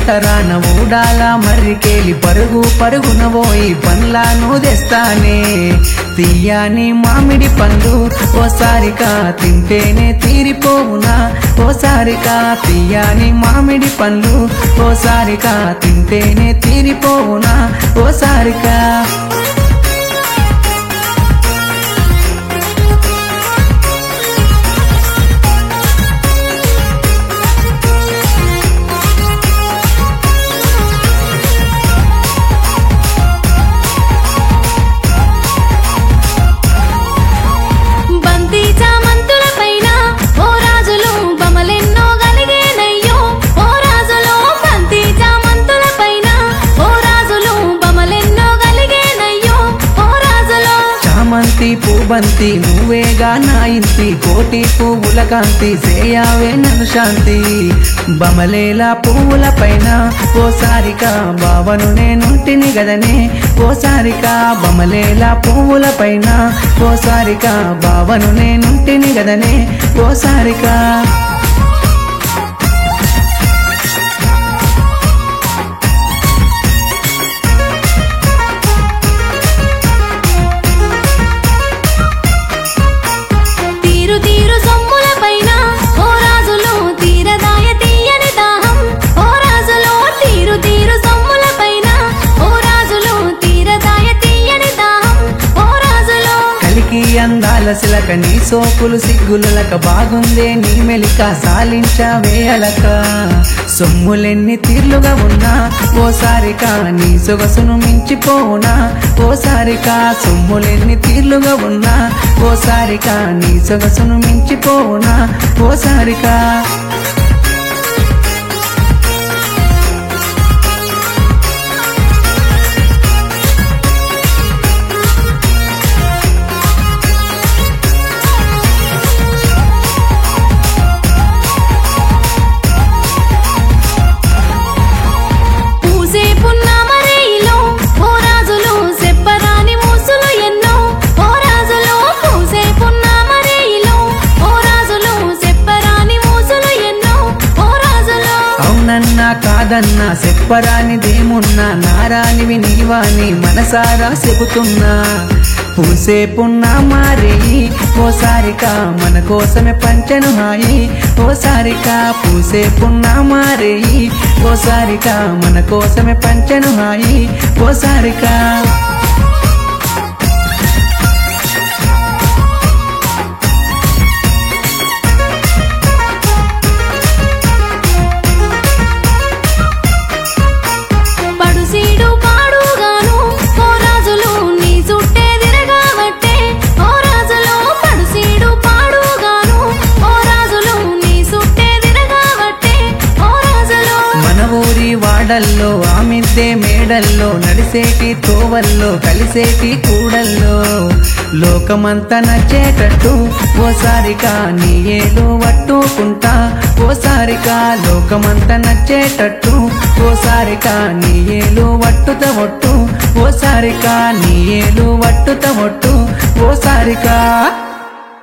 గుట్టరాన ఊడాల మర్రికేలి పరుగు పరుగున పోయి పండ్లను తెస్తానే తీయని మామిడి పండు ఓసారిగా తింటేనే తీరిపోవునా ఓసారిగా తీయని మామిడి పండ్లు ఓసారిగా తింటేనే తీరిపోవునా ఓసారిగా పూబంతి నువ్వేగా నా ఇంటి కోటి పువ్వుల కాంతి సేయావే నన్ను శాంతి బమలేలా పువ్వుల పైన ఓసారిగా బావను నేనుంటిని గదనే ఓసారిగా బమలేలా పువ్వుల పైన ఓసారిగా బావను నేనుంటిని గదనే ఓసారిగా అందాల సిలక నీ సోకులు సిగ్గులక బాగుందే నీ మెలిక సాలించావే అలక సొమ్ములెన్ని తీర్లుగా ఉన్నా ఓసారిగా నీ సొగసును మించిపోనా ఓసారిగా సొమ్ములెన్ని తీర్లుగా ఉన్నా ఓసారిగా నీ సొగసును మించిపోనా ఓసారిగా కాదన్నా చెప్పరానిదేమున్నా నారానివి నీవాని మనసారా చెబుతున్నా పూసేపున్నా మారి ఓసారిగా మన కోసమే పంచను హాయి ఓసారిగా పూసేపున్నా మారి ఓసారిగా మన కోసమే పంచను హాయి ఓసారిగా వాడల్లో ఆమిద్దే మేడల్లో నడిసేటి తోవల్లో కలిసేటి కూడల్లో లోకమంతా నచ్చేటట్టు ఓసారిగా నీ ఏలు పట్టుకుంటా ఓసారిగా లోకమంతా నచ్చేటట్టు ఓసారిగా నీ ఏలు వట్టుత ఒట్టు ఓసారిగా నీ ఏలు వట్టుత ఒట్టు ఓసారిగా